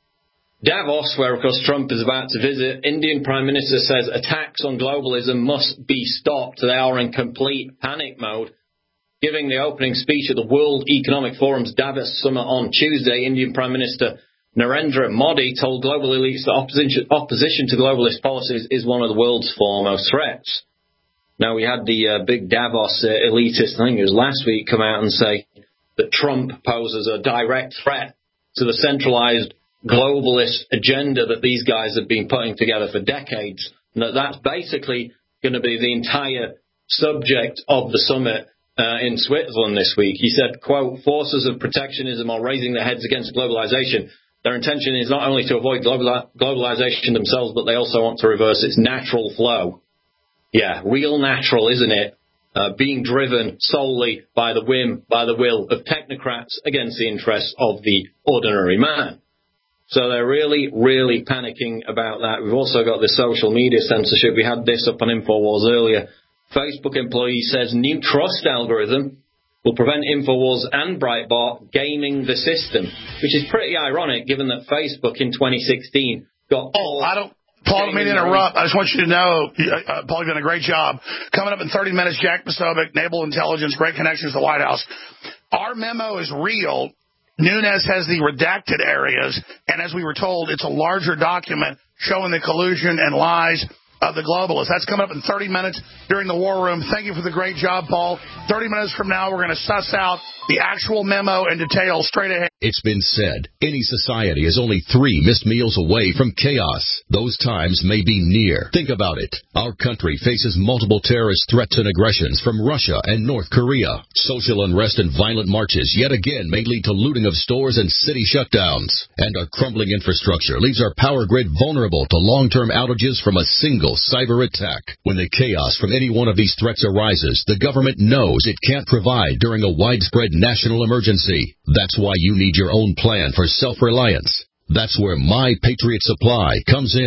Davos, where of course Trump is about to visit, Indian Prime Minister says attacks on globalism must be stopped. They are in complete panic mode. Giving the opening speech at the World Economic Forum's Davos Summit on Tuesday, Indian Prime Minister Narendra Modi told global elites that opposition, opposition to globalist policies is one of the world's foremost threats. Now, we had the uh, big Davos uh, elitist, I think it was last week, come out and say that Trump poses a direct threat to the centralized globalist agenda that these guys have been putting together for decades, and that that's basically going to be the entire subject of the summit uh, in Switzerland this week. He said, quote, forces of protectionism are raising their heads against globalization. Their intention is not only to avoid global- globalization themselves, but they also want to reverse its natural flow. Yeah, real natural, isn't it? Uh, being driven solely by the whim, by the will of technocrats against the interests of the ordinary man. So they're really, really panicking about that. We've also got the social media censorship. We had this up on InfoWars earlier. Facebook employee says new trust algorithm will prevent InfoWars and Breitbart gaming the system, which is pretty ironic given that Facebook in twenty sixteen got... Oh, I don't... Paul, I mean to interrupt. I just want you to know, uh, Paul, you've done a great job. Coming up in thirty minutes, Jack Posobiec, Naval Intelligence, great connections to the White House. Our memo is real. Nunes has the redacted areas, and as we were told, it's a larger document showing the collusion and lies of the globalists. That's coming up in thirty minutes during the War Room. Thank you for the great job, Paul. thirty minutes from now, we're going to suss out the actual memo and details straight ahead. It's been said, any society is only three missed meals away from chaos. Those times may be near. Think about it. Our country faces multiple terrorist threats and aggressions from Russia and North Korea. Social unrest and violent marches yet again may lead to looting of stores and city shutdowns. And our crumbling infrastructure leaves our power grid vulnerable to long-term outages from a single cyber attack. When the chaos from any one of these threats arises, the government knows it can't provide during a widespread national emergency. That's why you need your own plan for self-reliance. That's where My Patriot Supply comes in.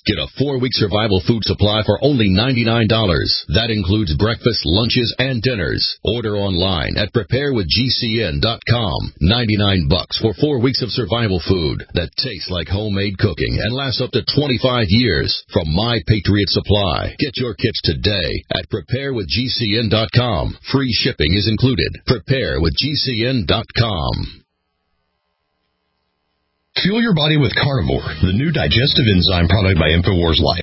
Get a four-week survival food supply for only ninety-nine dollars. That includes breakfast, lunches, and dinners. Order online at prepare with G C N dot com. ninety-nine bucks for four weeks of survival food that tastes like homemade cooking and lasts up to twenty-five years from My Patriot Supply. Get your kits today at prepare with G C N dot com. Free shipping is included. prepare with G C N dot com. Fuel your body with Carnivore, the new digestive enzyme product by InfoWars Life.